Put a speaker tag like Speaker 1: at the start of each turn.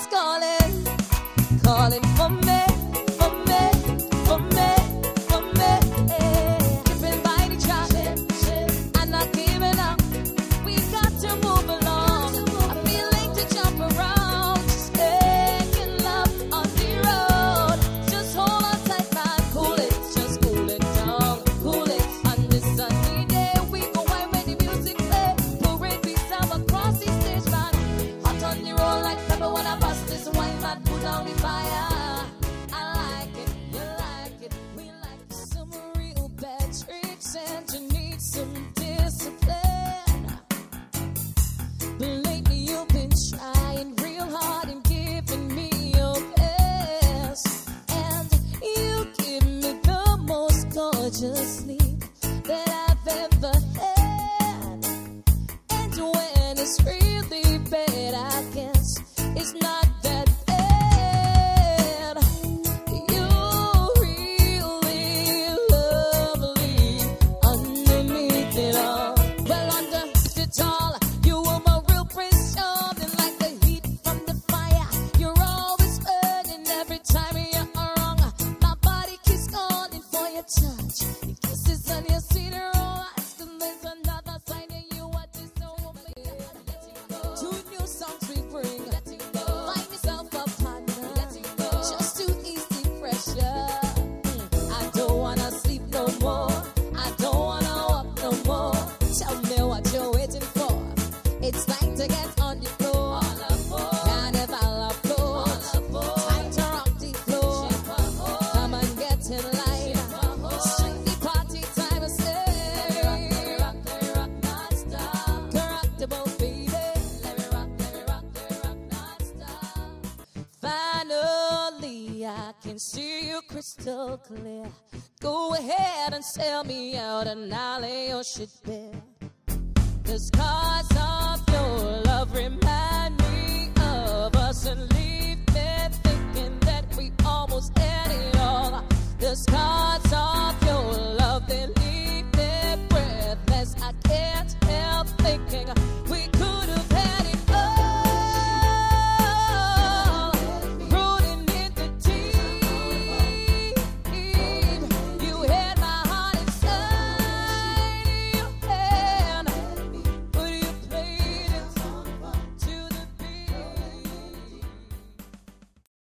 Speaker 1: calling, calling for me, for me, for me, for me. Tripping by the track and not giving up. We got to move along. I feel like to jump around, just making love on the road. Just hold on tight, man, cool it, just cool it down, cool it. On this sunny day, we go wine when the music play. Parade we sound across the stage, man. Hot on the road like pepper when I bust this wine, man. Put down the fire. I like it, you like it, we like it. Some real bad tricks and you need some discipline. But lately you've been trying real hard and giving me your best. And you give me the most gorgeous sleep that I've ever had. And when it's really bad, I guess it's not that bad. You're really lovely underneath it all. Well, underneath it all, you are my real prince, shining like the heat from the fire. You're always burning every time you're wrong. My body keeps calling for your touch. Your kisses and your cedar eyes. And there's another side of you what is so amazing. Two new songs we bring. Find myself a partner. Just to ease the pressure. I don't wanna sleep no more. I don't wanna walk no more. Tell me what you're waiting for. It's time to get on the floor. Carnival of floors. Time to rock the floor. Come and get in line. Strictly party time, I say. Rock non-stop. Correctable, baby. Let me rock non-stop. Finally, I can see you crystal clear. Go ahead and sell me out and I'll lay your shit bare. 'Cause